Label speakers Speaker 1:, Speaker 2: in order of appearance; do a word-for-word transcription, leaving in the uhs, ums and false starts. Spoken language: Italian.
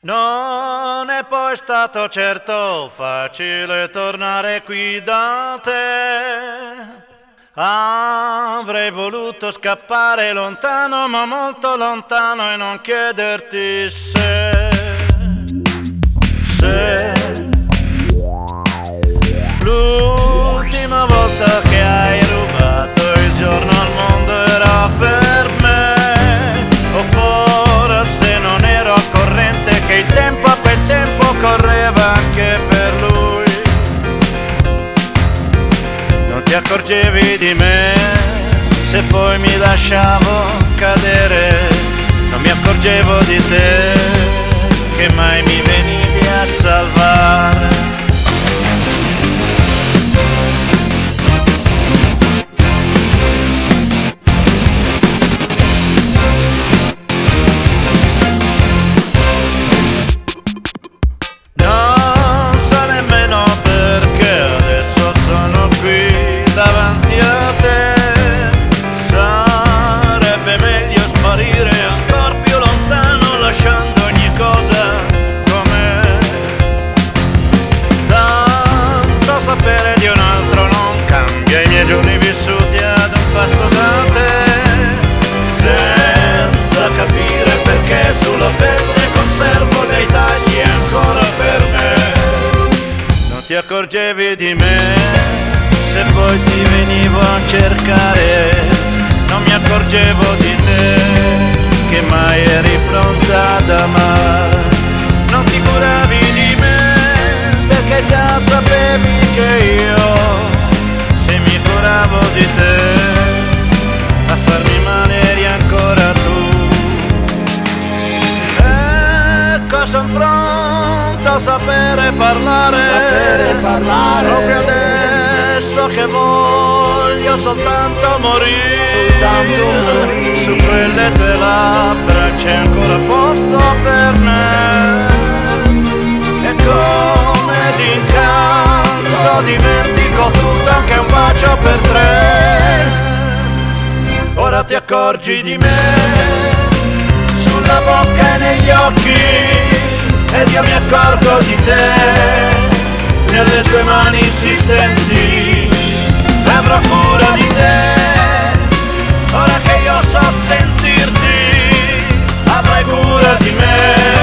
Speaker 1: Non è poi stato certo facile tornare qui da te. Avrei voluto scappare lontano, ma molto lontano, e non chiederti se, se l'ultima volta che hai rubato il giorno al mondo era per me, o forse non ero al corrente che il tempo a quel tempo correva anche per lui. Non ti accorgevi di me se poi mi lasciavo cadere, non mi accorgevo di te che mai mi venivi a salvare. Davanti a te sarebbe meglio sparire ancora più lontano, lasciando ogni cosa com'è. Tanto sapere di un altro non cambia i miei giorni vissuti ad un passo da te, senza capire perché sulla pelle conservo dei tagli ancora per me. Non ti accorgevi di me se poi ti venivo a cercare, non mi accorgevo di te che mai eri pronta ad amare. Non ti curavi di me perché già sapevi che io, se mi curavo di te, a farmi male eri ancora tu. Ecco, son pronta a sapere parlare,
Speaker 2: sapere parlare
Speaker 1: proprio adesso che voglio soltanto morire,
Speaker 2: soltanto morire.
Speaker 1: Su quelle tue labbra c'è ancora posto per me, e come d'incanto dimentico tutto, anche un bacio per tre. Ora ti accorgi di me sulla bocca e negli occhi, ed io mi accorgo di te nelle tue mani insistenti. Avrò cura di te, ora che io so sentirti, avrai cura di me.